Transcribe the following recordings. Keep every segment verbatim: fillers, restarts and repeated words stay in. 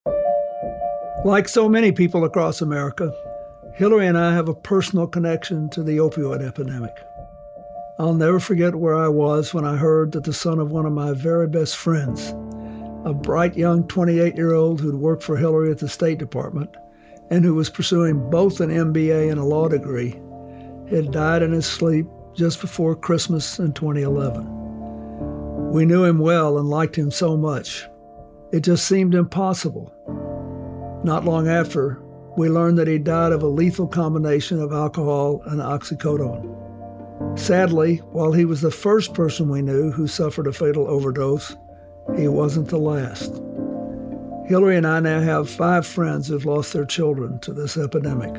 Like so many people across America, Hillary and I have a personal connection to the opioid epidemic. I'll never forget where I was when I heard that the son of one of my very best friends, a bright young twenty-eight-year-old who'd worked for Hillary at the State Department and who was pursuing both an M B A and a law degree, had died in his sleep just before Christmas in twenty eleven. We knew him well and liked him so much. It just seemed impossible. Not long after, we learned that he died of a lethal combination of alcohol and oxycodone. Sadly, while he was the first person we knew who suffered a fatal overdose, he wasn't the last. Hillary and I now have five friends who've lost their children to this epidemic.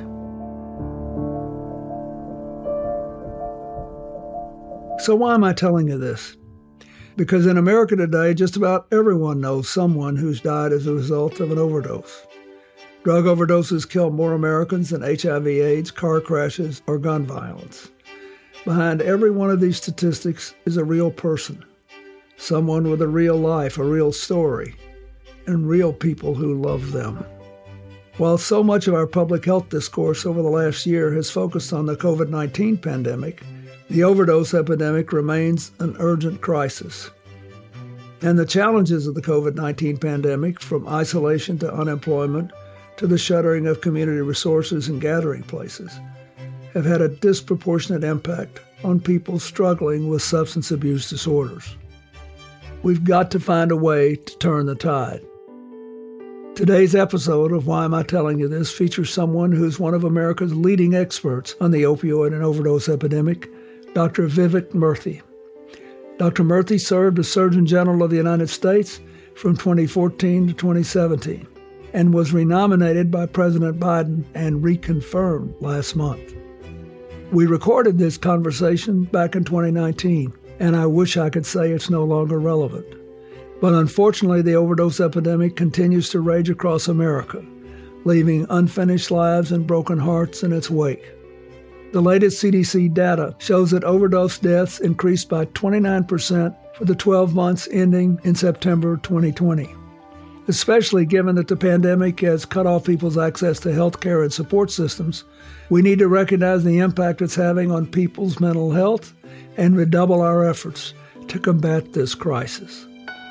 So why am I telling you this? Because in America today, just about everyone knows someone who's died as a result of an overdose. Drug overdoses kill more Americans than H I V AIDS, car crashes, or gun violence. Behind every one of these statistics is a real person, someone with a real life, a real story, and real people who love them. While so much of our public health discourse over the last year has focused on the COVID nineteen pandemic, the overdose epidemic remains an urgent crisis. And the challenges of the COVID nineteen pandemic, from isolation to unemployment to the shuttering of community resources and gathering places, have had a disproportionate impact on people struggling with substance abuse disorders. We've got to find a way to turn the tide. Today's episode of Why Am I Telling You This features someone who's one of America's leading experts on the opioid and overdose epidemic, Doctor Vivek Murthy. Doctor Murthy served as Surgeon General of the United States from twenty fourteen to twenty seventeen and was renominated by President Biden and reconfirmed last month. We recorded this conversation back in twenty nineteen, and I wish I could say it's no longer relevant. But unfortunately, the overdose epidemic continues to rage across America, leaving unfinished lives and broken hearts in its wake. The latest C D C data shows that overdose deaths increased by twenty-nine percent for the twelve months ending in September twenty twenty. Especially given that the pandemic has cut off people's access to health care and support systems, we need to recognize the impact it's having on people's mental health and redouble our efforts to combat this crisis.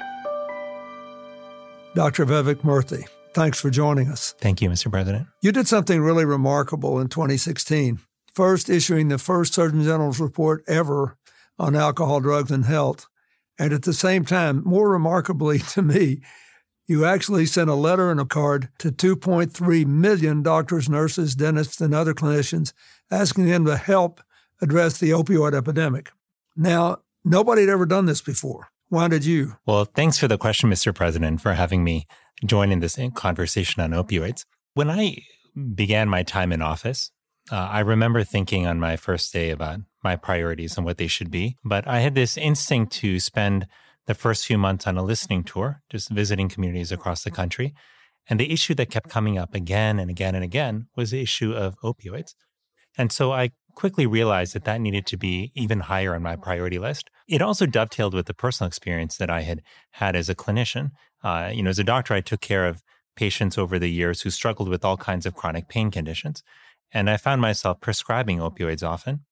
Doctor Vivek Murthy, thanks for joining us. Thank you, Mister President. You did something really remarkable in twenty sixteen, first issuing the first Surgeon General's report ever on alcohol, drugs, and health. And at the same time, more remarkably to me, you actually sent a letter and a card to two point three million doctors, nurses, dentists, and other clinicians, asking them to help address the opioid epidemic. Now, nobody had ever done this before. Why did you? Well, thanks for the question, Mister President, for having me join in this conversation on opioids. When I began my time in office, uh, I remember thinking on my first day about my priorities and what they should be. But I had this instinct to spend the first few months on a listening tour, just visiting communities across the country. And the issue that kept coming up again and again and again was the issue of opioids. And so I quickly realized that that needed to be even higher on my priority list. It also dovetailed with the personal experience that I had had as a clinician. Uh, you know, as a doctor, I took care of patients over the years who struggled with all kinds of chronic pain conditions. And I found myself prescribing opioids often.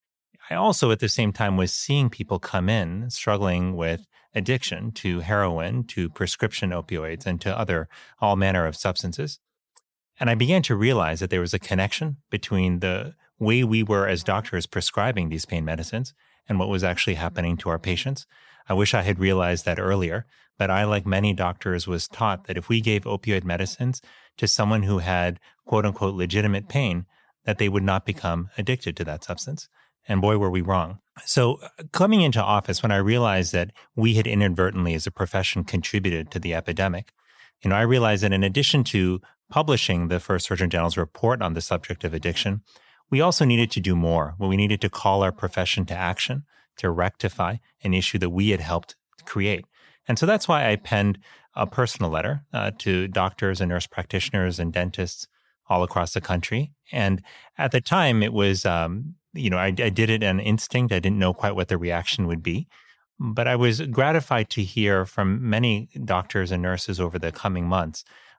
I also, at the same time, was seeing people come in struggling with addiction to heroin, to prescription opioids, and to other all manner of substances. And I began to realize that there was a connection between the way we were as doctors prescribing these pain medicines and what was actually happening to our patients. I wish I had realized that earlier, but I, like many doctors, was taught that if we gave opioid medicines to someone who had quote unquote legitimate pain, that they would not become addicted to that substance. And boy, were we wrong. So coming into office, when I realized that we had inadvertently as a profession contributed to the epidemic, you know, I realized that in addition to publishing the first Surgeon General's report on the subject of addiction, we also needed to do more. Well, we needed to call our profession to action to rectify an issue that we had helped create. And so that's why I penned a personal letter uh, to doctors and nurse practitioners and dentists all across the country. And at the time, it was, um, you know, I, I did it on instinct. I didn't know quite what the reaction would be. But I was gratified to hear from many doctors and nurses over the coming months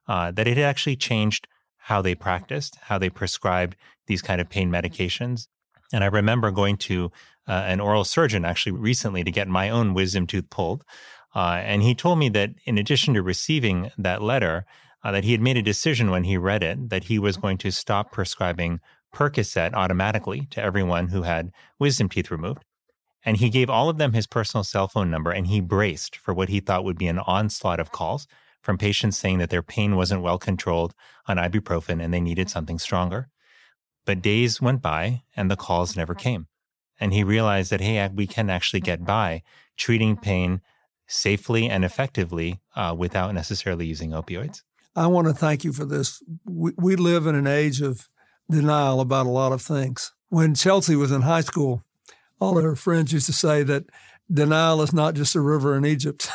uh, that it had actually changed how they practiced, how they prescribed these kind of pain medications. And I remember going to uh, an oral surgeon actually recently to get my own wisdom tooth pulled. Uh, and he told me that in addition to receiving that letter, uh, that he had made a decision when he read it that he was going to stop prescribing Percocet automatically to everyone who had wisdom teeth removed. And he gave all of them his personal cell phone number, and he braced for what he thought would be an onslaught of calls from patients saying that their pain wasn't well controlled on ibuprofen and they needed something stronger. But days went by and the calls never came. And he realized that, hey, we can actually get by treating pain safely and effectively uh, without necessarily using opioids. I want to thank you for this. We, we live in an age of denial about a lot of things. When Chelsea was in high school, all of her friends used to say that denial is not just a river in Egypt.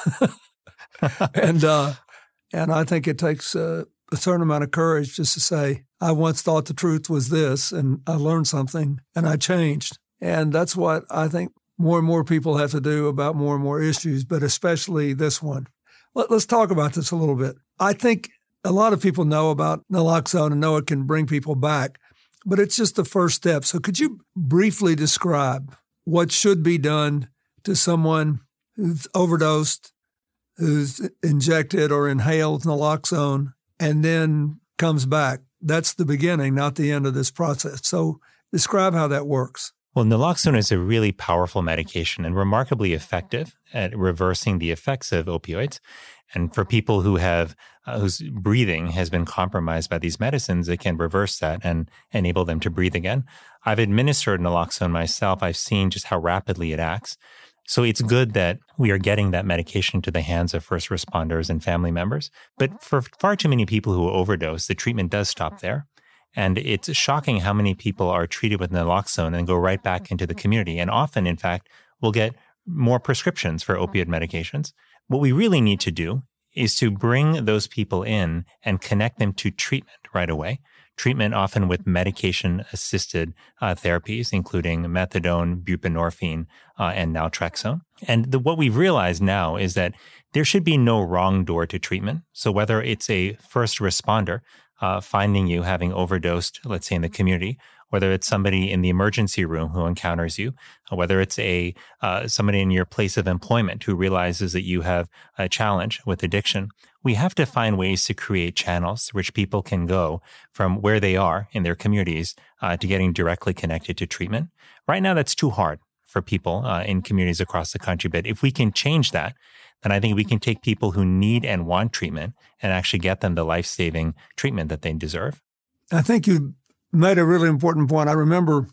and uh, and I think it takes uh, a certain amount of courage just to say, I once thought the truth was this, and I learned something, and I changed. And that's what I think more and more people have to do about more and more issues, but especially this one. Let, let's talk about this a little bit. I think a lot of people know about naloxone and know it can bring people back, but it's just the first step. So could you briefly describe what should be done to someone who's overdosed, who's injected or inhaled naloxone, and then comes back? That's the beginning, not the end of this process. So describe how that works. Well, naloxone is a really powerful medication and remarkably effective at reversing the effects of opioids. And for people who have uh, whose breathing has been compromised by these medicines, it can reverse that and enable them to breathe again. I've administered naloxone myself. I've seen just how rapidly it acts. So it's good that we are getting that medication to the hands of first responders and family members. But for far too many people who overdose, the treatment does stop there. And it's shocking how many people are treated with naloxone and go right back into the community. And often, in fact, will get more prescriptions for opioid medications. What we really need to do is to bring those people in and connect them to treatment right away. Treatment often with medication-assisted uh, therapies, including methadone, buprenorphine, uh, and naltrexone. And the, what we've realized now is that there should be no wrong door to treatment. So whether it's a first responder uh, finding you having overdosed, let's say in the community, whether it's somebody in the emergency room who encounters you, whether it's a uh, somebody in your place of employment who realizes that you have a challenge with addiction, we have to find ways to create channels through which people can go from where they are in their communities uh, to getting directly connected to treatment. Right now, that's too hard for people uh, in communities across the country. But if we can change that, then I think we can take people who need and want treatment and actually get them the life-saving treatment that they deserve. I think you made a really important point. I remember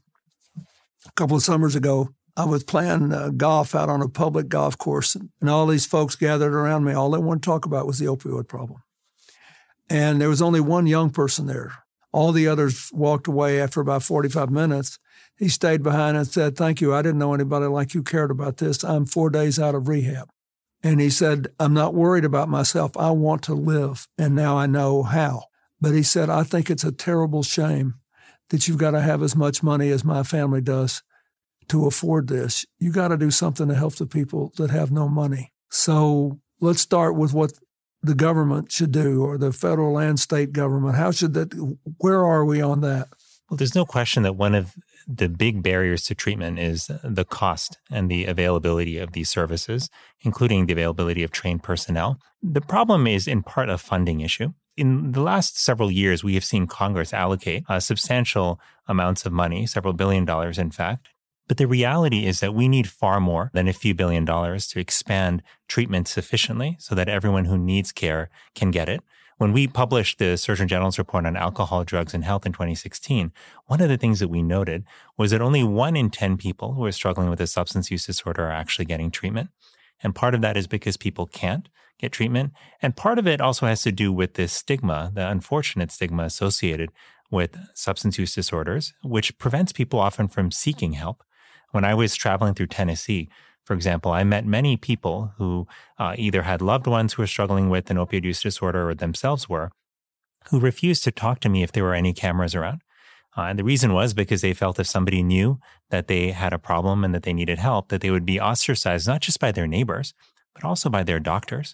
a couple of summers ago, I was playing uh, golf out on a public golf course, and all these folks gathered around me. All they wanted to talk about was the opioid problem. And there was only one young person there. All the others walked away after about forty-five minutes. He stayed behind and said, "Thank you. I didn't know anybody like you cared about this. I'm four days out of rehab." And he said, "I'm not worried about myself. I want to live, and now I know how." But he said, "I think it's a terrible shame that you've got to have as much money as my family does to afford this. You got to do something to help the people that have no money." So let's start with what the government should do, or the federal and state government. How should that, where are we on that? Well, there's no question that one of the big barriers to treatment is the cost and the availability of these services, including the availability of trained personnel. The problem is in part a funding issue. In the last several years, we have seen Congress allocate uh, substantial amounts of money, several billion dollars, in fact. But the reality is that we need far more than a few billion dollars to expand treatment sufficiently so that everyone who needs care can get it. When we published the Surgeon General's report on alcohol, drugs, and health in twenty sixteen, one of the things that we noted was that only one in ten people who are struggling with a substance use disorder are actually getting treatment. And part of that is because people can't get treatment. And part of it also has to do with this stigma, the unfortunate stigma associated with substance use disorders, which prevents people often from seeking help. When I was traveling through Tennessee, for example, I met many people who uh, either had loved ones who were struggling with an opioid use disorder or themselves were, who refused to talk to me if there were any cameras around. Uh, and the reason was because they felt if somebody knew that they had a problem and that they needed help, that they would be ostracized not just by their neighbors, but also by their doctors.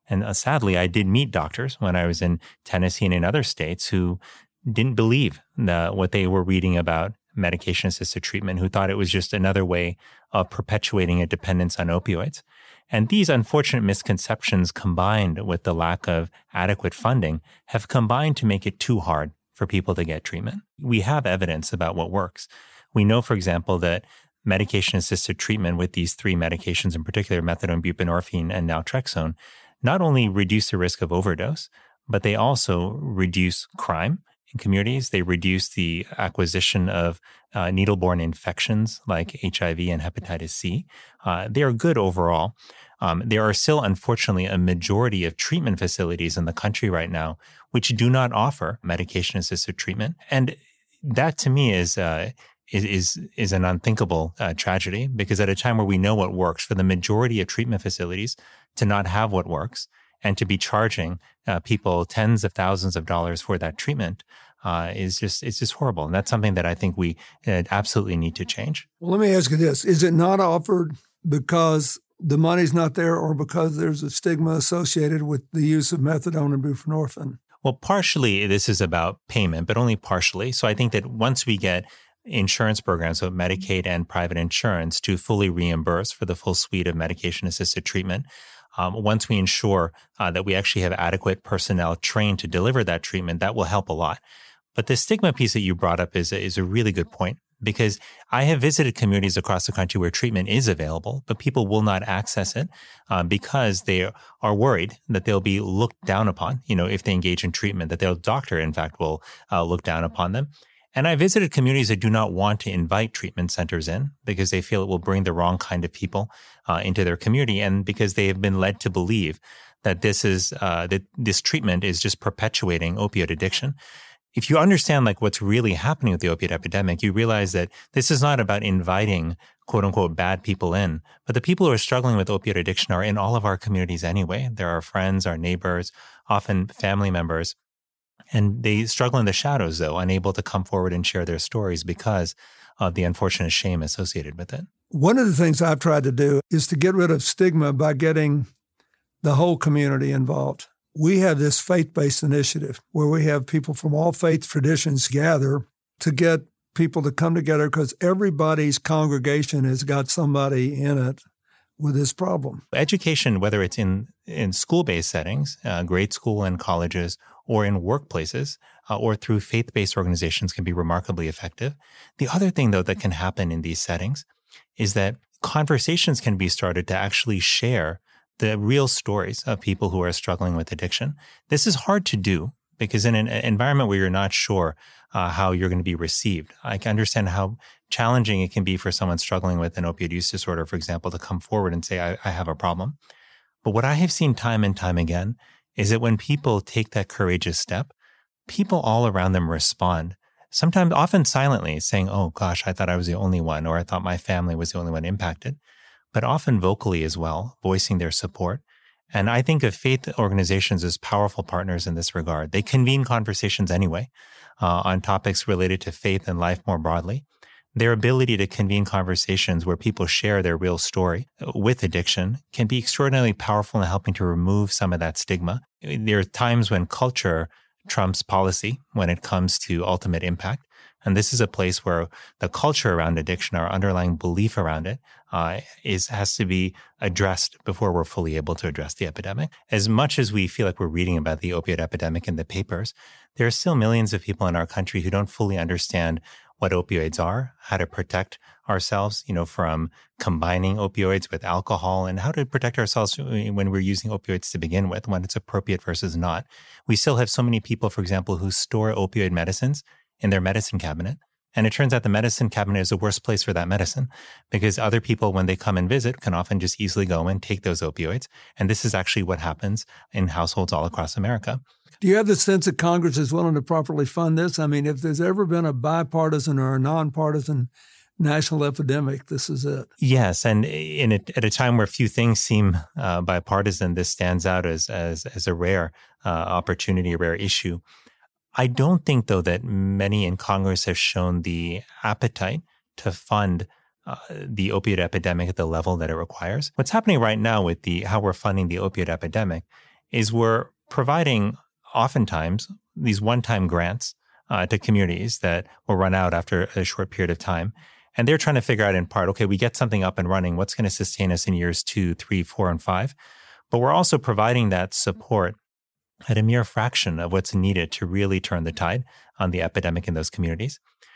And uh, sadly, I did meet doctors when I was in Tennessee and in other states who didn't believe the, what they were reading about medication-assisted treatment, who thought it was just another way of perpetuating a dependence on opioids. And these unfortunate misconceptions, combined with the lack of adequate funding, have combined to make it too hard for people to get treatment. We have evidence about what works. We know, for example, that medication-assisted treatment with these three medications, in particular methadone, buprenorphine, and naltrexone, not only reduce the risk of overdose, but they also reduce crime in communities. They reduce the acquisition of uh, needle-borne infections like H I V and hepatitis C. Uh, they are good overall. Um, there are still, unfortunately, a majority of treatment facilities in the country right now which do not offer medication-assisted treatment. And that, to me, is uh, is is, is an unthinkable uh, tragedy, because at a time where we know what works, for the majority of treatment facilities to not have what works and to be charging uh, people tens of thousands of dollars for that treatment uh, is just it's just horrible. And that's something that I think we uh, absolutely need to change. Well, let me ask you this. Is it not offered because the money's not there, or because there's a stigma associated with the use of methadone and buprenorphine? Well, partially this is about payment, but only partially. So I think that once we get insurance programs, so Medicaid and private insurance, to fully reimburse for the full suite of medication-assisted treatment, um, once we ensure uh, that we actually have adequate personnel trained to deliver that treatment, that will help a lot. But the stigma piece that you brought up is a, is a really good point, because I have visited communities across the country where treatment is available, but people will not access it uh, because they are worried that they'll be looked down upon, you know, if they engage in treatment, that their doctor, in fact, will uh, look down upon them. And I visited communities that do not want to invite treatment centers in because they feel it will bring the wrong kind of people uh, into their community, and because they have been led to believe that this is uh, that this treatment is just perpetuating opioid addiction. If you understand like what's really happening with the opioid epidemic, you realize that this is not about inviting quote unquote bad people in, but the people who are struggling with opioid addiction are in all of our communities anyway. They're our friends, our neighbors, often family members. And they struggle in the shadows, though, unable to come forward and share their stories because of the unfortunate shame associated with it. One of the things I've tried to do is to get rid of stigma by getting the whole community involved. We have this faith-based initiative where we have people from all faith traditions gather to get people to come together, because everybody's congregation has got somebody in it with this problem. Education, whether it's in, in school-based settings, uh, grade school and colleges, or in workplaces, uh, or through faith-based organizations, can be remarkably effective. The other thing, though, that can happen in these settings is that conversations can be started to actually share the real stories of people who are struggling with addiction. This is hard to do because in an environment where you're not sure uh, how you're going to be received, I can understand how challenging it can be for someone struggling with an opioid use disorder, for example, to come forward and say, I, I have a problem. But what I have seen time and time again is that when people take that courageous step, people all around them respond, sometimes often silently, saying, oh gosh, I thought I was the only one, or I thought my family was the only one impacted, but often vocally as well, voicing their support. And I think of faith organizations as powerful partners in this regard. They convene conversations anyway uh, on topics related to faith and life more broadly. Their ability to convene conversations where people share their real story with addiction can be extraordinarily powerful in helping to remove some of that stigma. There are times when culture trumps policy when it comes to ultimate impact. And this is a place where the culture around addiction, our underlying belief around it, uh, is has to be addressed before we're fully able to address the epidemic. As much as we feel like we're reading about the opioid epidemic in the papers, there are still millions of people in our country who don't fully understand what opioids are, how to protect ourselves, you know, from combining opioids with alcohol, and how to protect ourselves when we're using opioids to begin with, when it's appropriate versus not. We still have so many people, for example, who store opioid medicines in their medicine cabinet. And it turns out the medicine cabinet is the worst place for that medicine, because other people, when they come and visit, can often just easily go and take those opioids. And this is actually what happens in households all across America. Do you have the sense that Congress is willing to properly fund this? I mean, if there's ever been a bipartisan or a nonpartisan national epidemic, this is it. Yes, and in a, at a time where few things seem uh, bipartisan, this stands out as as, as a rare uh, opportunity, a rare issue. I don't think, though, that many in Congress have shown the appetite to fund uh, the opioid epidemic at the level that it requires. What's happening right now with the how we're funding the opioid epidemic is we're providing oftentimes these one-time grants uh, to communities that will run out after a short period of time. And they're trying to figure out in part, okay, we get something up and running. What's going to sustain us in years two, three, four, and five? But we're also providing that support at a mere fraction of what's needed to really turn the tide on the epidemic in those communities.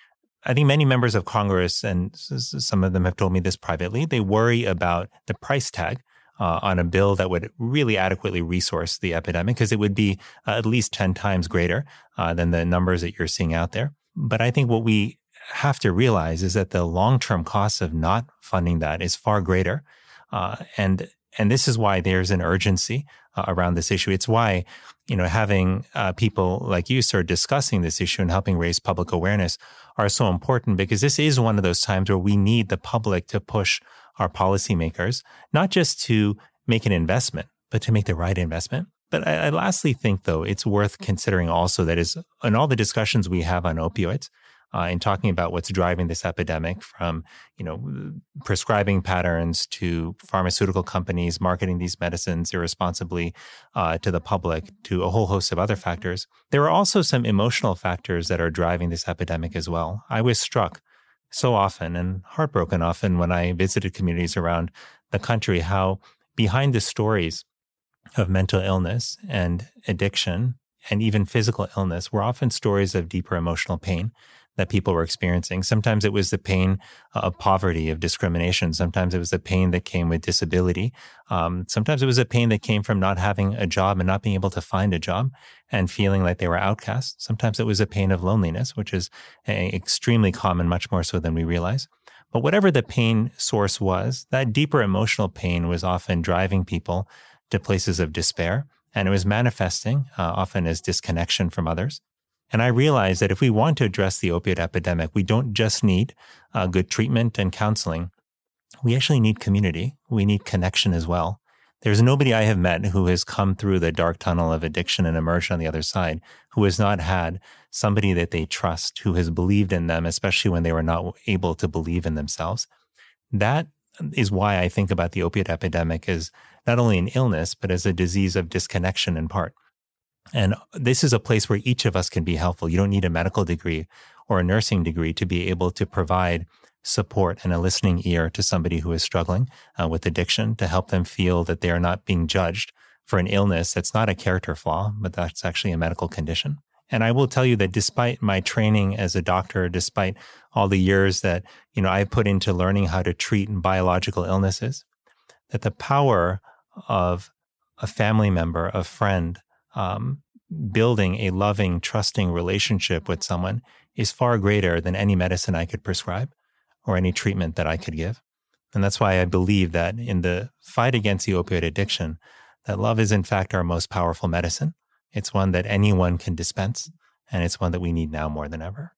I think many members of Congress, and some of them have told me this privately, they worry about the price tag uh, on a bill that would really adequately resource the epidemic, because it would be uh, at least ten times greater uh, than the numbers that you're seeing out there. But I think what we have to realize is that the long-term cost of not funding that is far greater. Uh, and and this is why there's an urgency uh, around this issue. It's why, you know, having uh, people like you, sir, discussing this issue and helping raise public awareness are so important, because this is one of those times where we need the public to push our policymakers, not just to make an investment, but to make the right investment. But I, I lastly think, though, it's worth considering also that is in all the discussions we have on opioids, Uh, in talking about what's driving this epidemic, from, you know, prescribing patterns to pharmaceutical companies marketing these medicines irresponsibly uh, to the public, to a whole host of other factors. There are also some emotional factors that are driving this epidemic as well. I was struck so often and heartbroken often when I visited communities around the country how behind the stories of mental illness and addiction and even physical illness were often stories of deeper emotional pain that people were experiencing. Sometimes it was the pain of poverty, of discrimination. Sometimes it was the pain that came with disability. Um, sometimes it was a pain that came from not having a job and not being able to find a job and feeling like they were outcast. Sometimes it was a pain of loneliness, which is a, extremely common, much more so than we realize. But whatever the pain source was, that deeper emotional pain was often driving people to places of despair, and it was manifesting uh, often as disconnection from others. And I realized that if we want to address the opioid epidemic, we don't just need uh, good treatment and counseling. We actually need community. We need connection as well. There's nobody I have met who has come through the dark tunnel of addiction and emerged on the other side who has not had somebody that they trust, who has believed in them, especially when they were not able to believe in themselves. That is why I think about the opioid epidemic as not only an illness, but as a disease of disconnection in part. And this is a place where each of us can be helpful. You don't need a medical degree or a nursing degree to be able to provide support and a listening ear to somebody who is struggling uh, with addiction, to help them feel that they are not being judged for an illness that's not a character flaw, but that's actually a medical condition. And I will tell you that despite my training as a doctor, despite all the years that, you know, I put into learning how to treat biological illnesses, that the power of a family member, a friend, Um, building a loving, trusting relationship with someone is far greater than any medicine I could prescribe or any treatment that I could give. And that's why I believe that in the fight against the opioid addiction, that love is in fact our most powerful medicine. It's one that anyone can dispense, and it's one that we need now more than ever.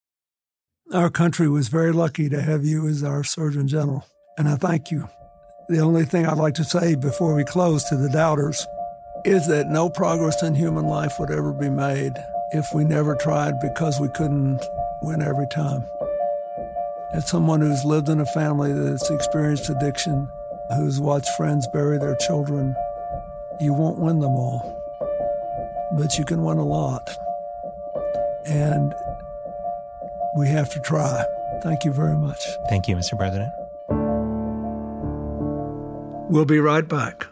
Our country was very lucky to have you as our Surgeon General, and I thank you. The only thing I'd like to say before we close to the doubters is that no progress in human life would ever be made if we never tried, because we couldn't win every time. As someone who's lived in a family that's experienced addiction, who's watched friends bury their children, you won't win them all, but you can win a lot. And we have to try. Thank you very much. Thank you, Mister President. We'll be right back.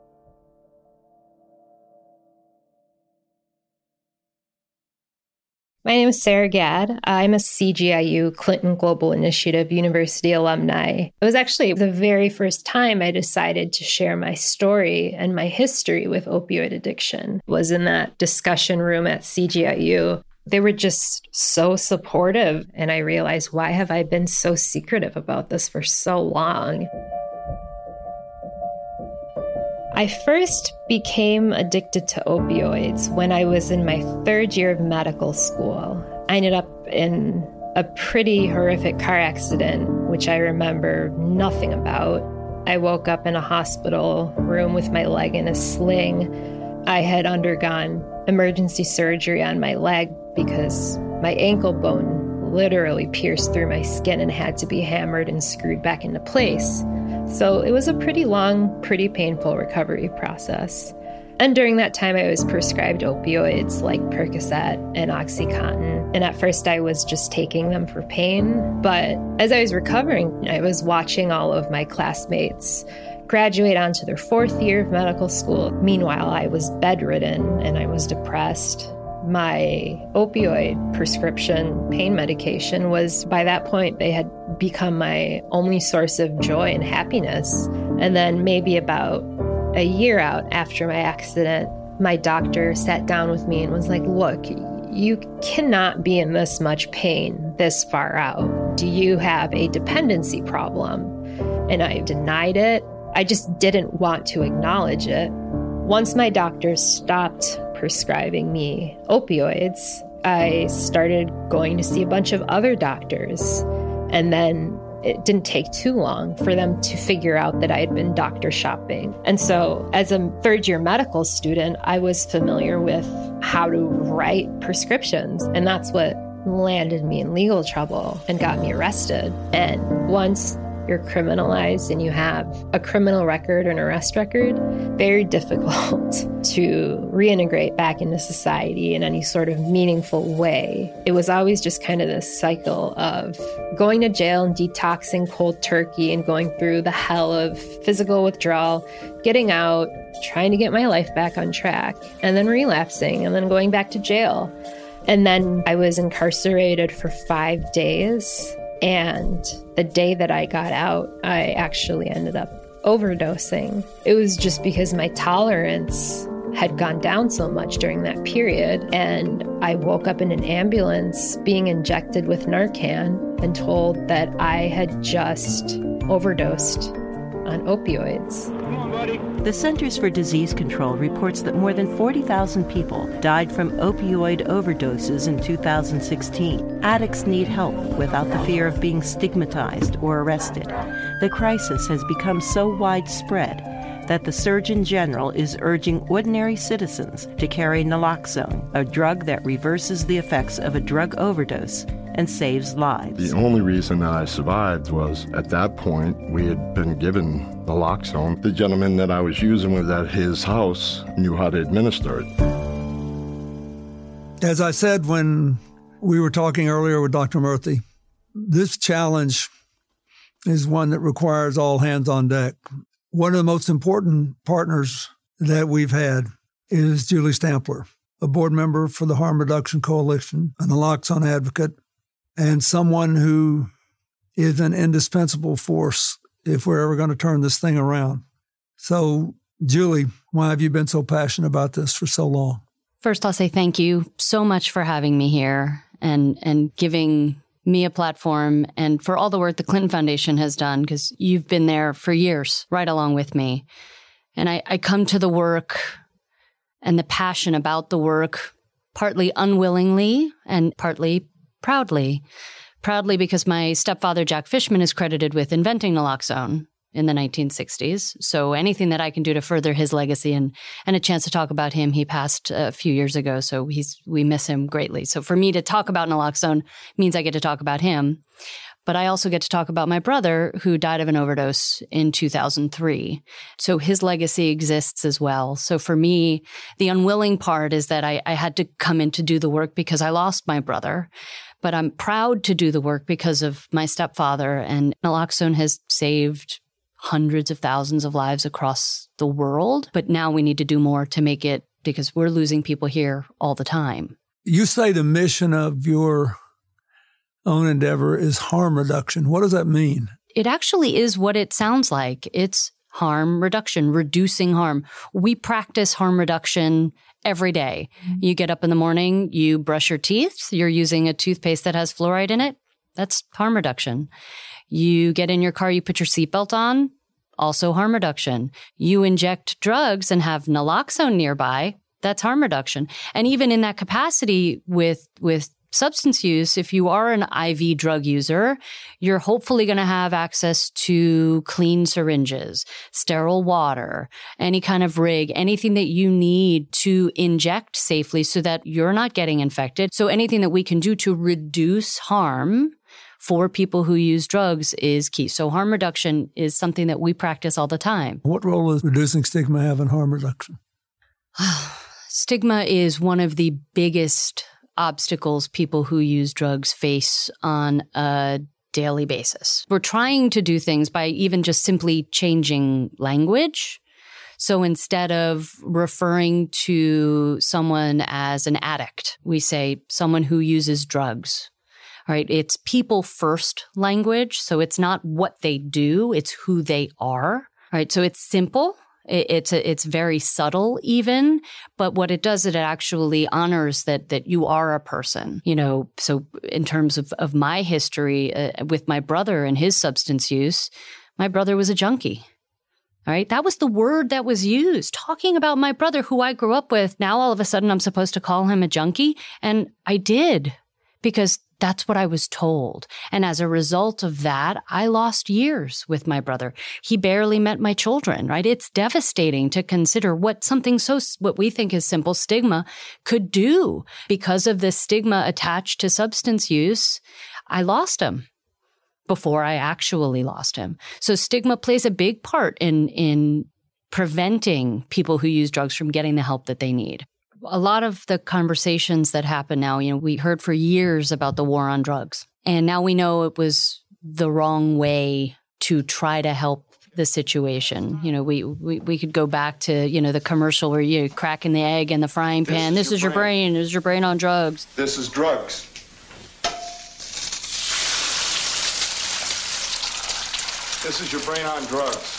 My name is Sarah Gadd. I'm a C G I U Clinton Global Initiative University alumni. It was actually the very first time I decided to share my story and my history with opioid addiction. It was in that discussion room at C G I U. They were just so supportive, and I realized, why have I been so secretive about this for so long? I first became addicted to opioids when I was in my third year of medical school. I ended up in a pretty horrific car accident, which I remember nothing about. I woke up in a hospital room with my leg in a sling. I had undergone emergency surgery on my leg because my ankle bone literally pierced through my skin and had to be hammered and screwed back into place. So it was a pretty long, pretty painful recovery process. And during that time, I was prescribed opioids like Percocet and OxyContin. And at first, I was just taking them for pain. But as I was recovering, I was watching all of my classmates graduate onto their fourth year of medical school. Meanwhile, I was bedridden and I was depressed. My opioid prescription pain medication was, by that point, they had become my only source of joy and happiness. And then maybe about a year out after my accident, my doctor sat down with me and was like, look, you cannot be in this much pain this far out. Do you have a dependency problem? And I denied it. I just didn't want to acknowledge it. Once my doctor stopped prescribing me opioids, I started going to see a bunch of other doctors. And then it didn't take too long for them to figure out that I had been doctor shopping. And so as a third year medical student, I was familiar with how to write prescriptions. And that's what landed me in legal trouble and got me arrested. And once you're criminalized and you have a criminal record or an arrest record, very difficult to reintegrate back into society in any sort of meaningful way. It was always just kind of this cycle of going to jail and detoxing cold turkey and going through the hell of physical withdrawal, getting out, trying to get my life back on track, and then relapsing and then going back to jail. And then I was incarcerated for five days. And the day that I got out, I actually ended up overdosing. It was just because my tolerance had gone down so much during that period. And I woke up in an ambulance being injected with Narcan and told that I had just overdosed on opioids. Come on, buddy. The Centers for Disease Control reports that more than forty thousand people died from opioid overdoses in two thousand sixteen. Addicts need help without the fear of being stigmatized or arrested. The crisis has become so widespread that the Surgeon General is urging ordinary citizens to carry naloxone, a drug that reverses the effects of a drug overdose and saves lives. The only reason that I survived was, at that point, we had been given naloxone. The gentleman that I was using was at his house, knew how to administer it. As I said when we were talking earlier with Doctor Murthy, this challenge is one that requires all hands on deck. One of the most important partners that we've had is Julie Stampler, a board member for the Harm Reduction Coalition, a naloxone advocate, and someone who is an indispensable force if we're ever going to turn this thing around. So, Julie, why have you been so passionate about this for so long? First, I'll say thank you so much for having me here and, and giving me a platform and for all the work the Clinton Foundation has done, because you've been there for years, right along with me. And I, I come to the work and the passion about the work partly unwillingly and partly proudly. Proudly because my stepfather, Jack Fishman, is credited with inventing naloxone in the nineteen sixties. So anything that I can do to further his legacy and, and a chance to talk about him, he passed a few years ago, so he's we miss him greatly. So for me to talk about naloxone means I get to talk about him. But I also get to talk about my brother, who died of an overdose in two thousand three. So his legacy exists as well. So for me, the unwilling part is that I, I had to come in to do the work because I lost my brother. But I'm proud to do the work because of my stepfather. And naloxone has saved hundreds of thousands of lives across the world. But now we need to do more to make it, because we're losing people here all the time. You say the mission of your own endeavor is harm reduction. What does that mean? It actually is what it sounds like. It's harm reduction, reducing harm. We practice harm reduction every day. You get up in the morning, you brush your teeth, you're using a toothpaste that has fluoride in it. That's harm reduction. You get in your car, you put your seatbelt on, also harm reduction. You inject drugs and have naloxone nearby, that's harm reduction. And even in that capacity with, with substance use, if you are an I V drug user, you're hopefully going to have access to clean syringes, sterile water, any kind of rig, anything that you need to inject safely so that you're not getting infected. So anything that we can do to reduce harm for people who use drugs is key. So harm reduction is something that we practice all the time. What role does reducing stigma have in harm reduction? Stigma is one of the biggest obstacles people who use drugs face on a daily basis. We're trying to do things by even just simply changing language. So instead of referring to someone as an addict, we say someone who uses drugs. All right, it's people first language. So it's not what they do, it's who they are. All right, so it's simple. It's a, it's very subtle even, but what it does, it actually honors that that you are a person, you know. So in terms of, of my history uh, with my brother and his substance use, my brother was a junkie. All right. That was the word that was used. Talking about my brother who I grew up with. Now all of a sudden I'm supposed to call him a junkie. And I did because that's what I was told. And as a result of that, I lost years with my brother. He barely met my children, right? It's devastating to consider what something so, what we think is simple stigma could do. Because of the stigma attached to substance use, I lost him before I actually lost him. So stigma plays a big part in, in preventing people who use drugs from getting the help that they need. A lot of the conversations that happen now, you know, we heard for years about the war on drugs. And now we know it was the wrong way to try to help the situation. You know, we, we, we could go back to, you know, the commercial where you're cracking the egg in the frying pan. This, this is your brain. This is your brain on drugs. This is drugs. This is your brain on drugs.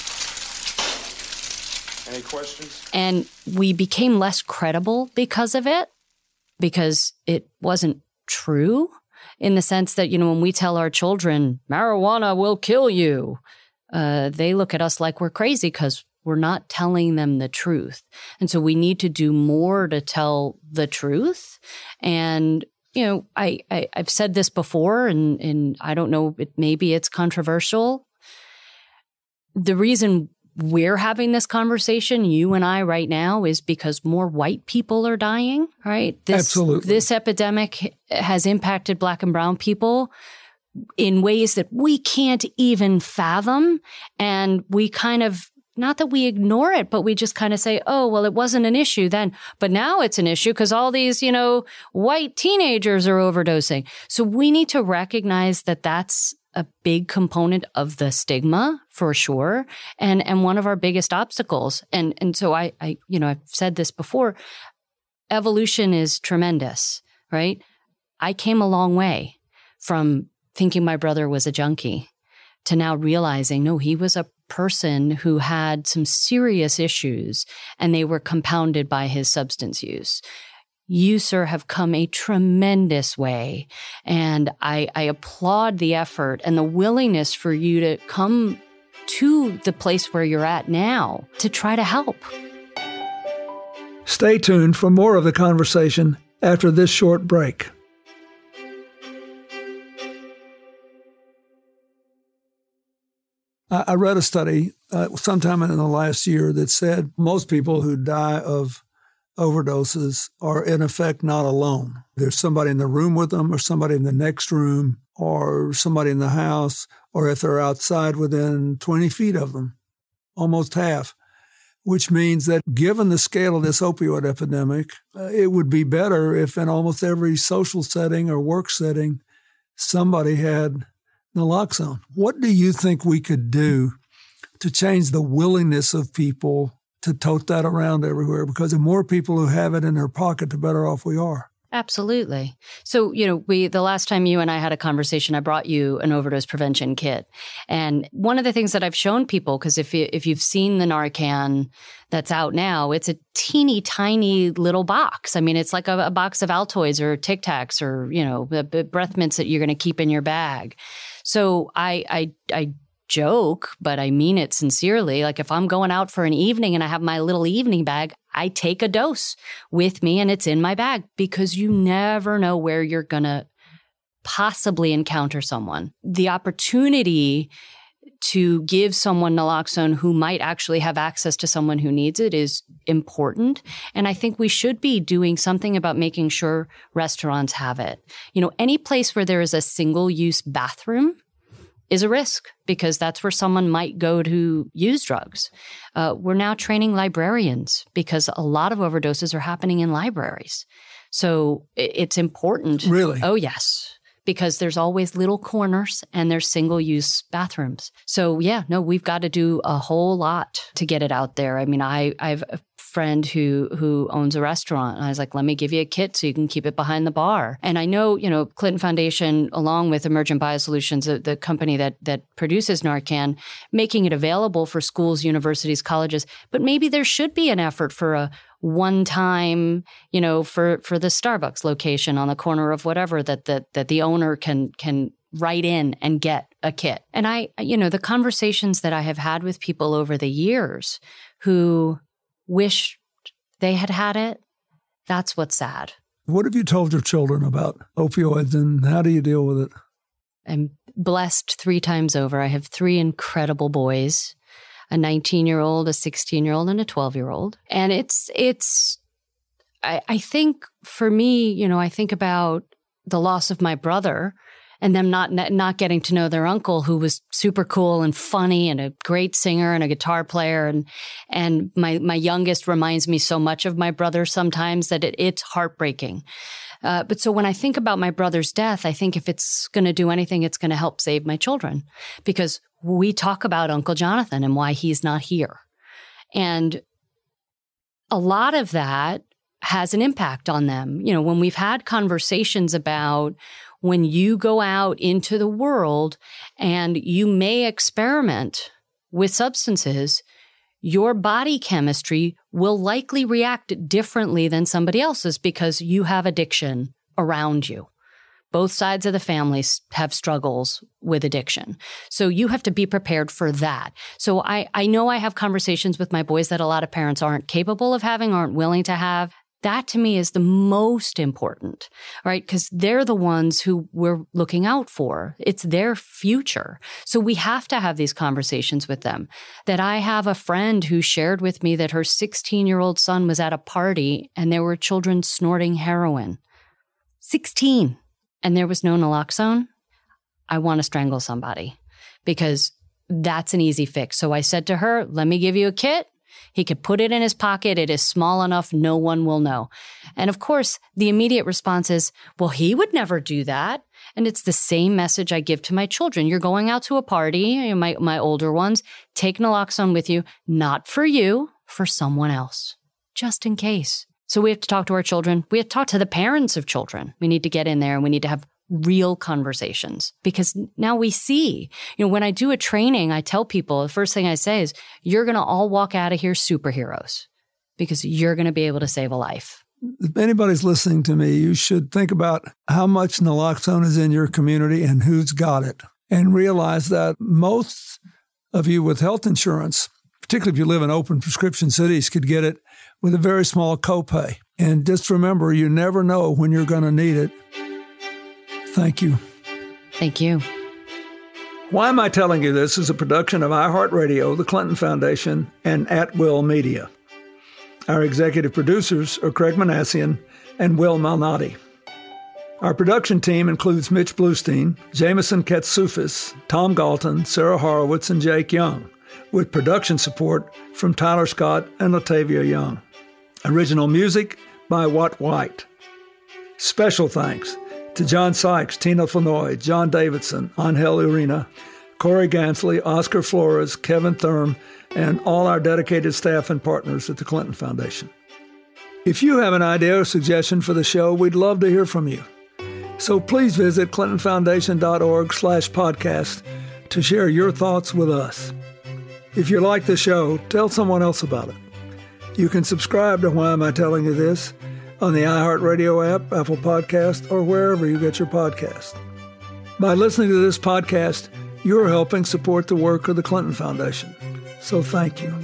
Any questions? And we became less credible because of it, because it wasn't true in the sense that, you know, when we tell our children, marijuana will kill you, uh, they look at us like we're crazy because we're not telling them the truth. And so we need to do more to tell the truth. And, you know, I, I, I've said this before, and, and I don't know, it, maybe it's controversial. The reason we're having this conversation, you and I right now, is because more white people are dying, right? This, Absolutely. This epidemic has impacted Black and brown people in ways that we can't even fathom. And we kind of, not that we ignore it, but we just kind of say, oh, well, it wasn't an issue then. But now it's an issue because all these, you know, white teenagers are overdosing. So we need to recognize that that's a big component of the stigma for sure. And, and one of our biggest obstacles. And, and so I, I, you know, I've said this before, evolution is tremendous, right? I came a long way from thinking my brother was a junkie to now realizing, no, he was a person who had some serious issues and they were compounded by his substance use. You, sir, have come a tremendous way, and I, I applaud the effort and the willingness for you to come to the place where you're at now to try to help. Stay tuned for more of the conversation after this short break. I, I read a study uh, sometime in the last year that said most people who die of overdoses are in effect not alone. There's somebody in the room with them, or somebody in the next room, or somebody in the house, or if they're outside within twenty feet of them, almost half, which means that given the scale of this opioid epidemic, uh, it would be better if in almost every social setting or work setting, somebody had naloxone. What do you think we could do to change the willingness of people to tote that around everywhere? Because the more people who have it in their pocket, the better off we are. Absolutely. So, you know, we, the last time you and I had a conversation, I brought you an overdose prevention kit. And one of the things that I've shown people, because if you, if you've seen the Narcan that's out now, it's a teeny tiny little box. I mean, it's like a, a box of Altoids or Tic Tacs or, you know, breath mints that you're going to keep in your bag. So I, I, I, joke, but I mean it sincerely. Like if I'm going out for an evening and I have my little evening bag, I take a dose with me and it's in my bag because you never know where you're going to possibly encounter someone. The opportunity to give someone naloxone who might actually have access to someone who needs it is important. And I think we should be doing something about making sure restaurants have it. You know, any place where there is a single-use bathroom, is a risk because that's where someone might go to use drugs. Uh, we're now training librarians because a lot of overdoses are happening in libraries. So it's important. Really? Oh, yes. Because there's always little corners and there's single-use bathrooms. So, yeah, no, we've got to do a whole lot to get it out there. I mean, I, I have a friend who who owns a restaurant, and I was like, let me give you a kit so you can keep it behind the bar. And I know, you know, Clinton Foundation, along with Emergent Biosolutions, the, the company that that produces Narcan, making it available for schools, universities, colleges. But maybe there should be an effort for a one time, you know, for, for the Starbucks location on the corner of whatever that, that, that the owner can, can write in and get a kit. And I, you know, the conversations that I have had with people over the years who wish they had had it, that's what's sad. What have you told your children about opioids and how do you deal with it? I'm blessed three times over. I have three incredible boys. A nineteen-year-old, a sixteen-year-old, and a twelve-year-old. And it's, it's, I, I think for me, you know, I think about the loss of my brother and them not, not getting to know their uncle who was super cool and funny and a great singer and a guitar player. And, and my, my youngest reminds me so much of my brother sometimes that it, it's heartbreaking. Uh, but so when I think about my brother's death, I think if it's going to do anything, it's going to help save my children because we talk about Uncle Jonathan and why he's not here. And a lot of that has an impact on them. You know, when we've had conversations about when you go out into the world and you may experiment with substances, your body chemistry will likely react differently than somebody else's because you have addiction around you. Both sides of the family have struggles with addiction. So you have to be prepared for that. So I, I know I have conversations with my boys that a lot of parents aren't capable of having, aren't willing to have. That to me is the most important, right? Because they're the ones who we're looking out for. It's their future. So we have to have these conversations with them. That I have a friend who shared with me that her sixteen-year-old son was at a party and there were children snorting heroin. sixteen. And there was no naloxone. I want to strangle somebody because that's an easy fix. So I said to her, let me give you a kit. He could put it in his pocket. It is small enough. No one will know. And of course, the immediate response is, well, he would never do that. And it's the same message I give to my children. You're going out to a party, my, my older ones, take naloxone with you, not for you, for someone else, just in case. So we have to talk to our children. We have to talk to the parents of children. We need to get in there and we need to have real conversations because now we see, you know, when I do a training, I tell people the first thing I say is you're going to all walk out of here superheroes because you're going to be able to save a life. If anybody's listening to me, you should think about how much naloxone is in your community and who's got it and realize that most of you with health insurance, particularly if you live in open prescription cities, could get it with a very small copay. And just remember, you never know when you're going to need it. Thank you. Thank you. Why Am I Telling You This is a production of iHeartRadio, the Clinton Foundation, and At Will Media. Our executive producers are Craig Manassian and Will Malnati. Our production team includes Mitch Bluestein, Jameson Katsufis, Tom Galton, Sarah Horowitz, and Jake Young, with production support from Tyler Scott and Latavia Young. Original music by Watt White. Special thanks to John Sykes, Tina Flanoy, John Davidson, Angel Urena, Corey Gansley, Oscar Flores, Kevin Thurm, and all our dedicated staff and partners at the Clinton Foundation. If you have an idea or suggestion for the show, we'd love to hear from you. So please visit clintonfoundation.org slash podcast to share your thoughts with us. If you like the show, tell someone else about it. You can subscribe to Why Am I Telling You This on the iHeartRadio app, Apple Podcast, or wherever you get your podcast. By listening to this podcast, you're helping support the work of the Clinton Foundation. So thank you.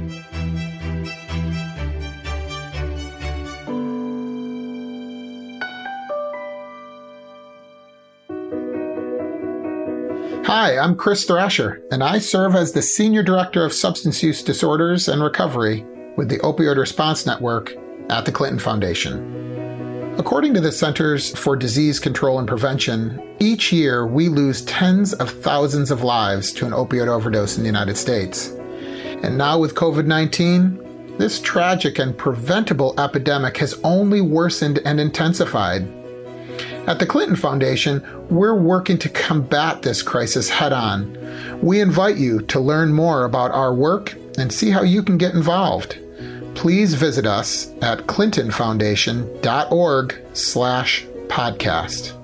Hi, I'm Chris Thrasher, and I serve as the Senior Director of Substance Use Disorders and Recovery with the Opioid Response Network at the Clinton Foundation. According to the Centers for Disease Control and Prevention, each year we lose tens of thousands of lives to an opioid overdose in the United States. And now with covid nineteen, this tragic and preventable epidemic has only worsened and intensified. At the Clinton Foundation, we're working to combat this crisis head-on. We invite you to learn more about our work and see how you can get involved. Please visit us at clinton foundation dot org slash podcast.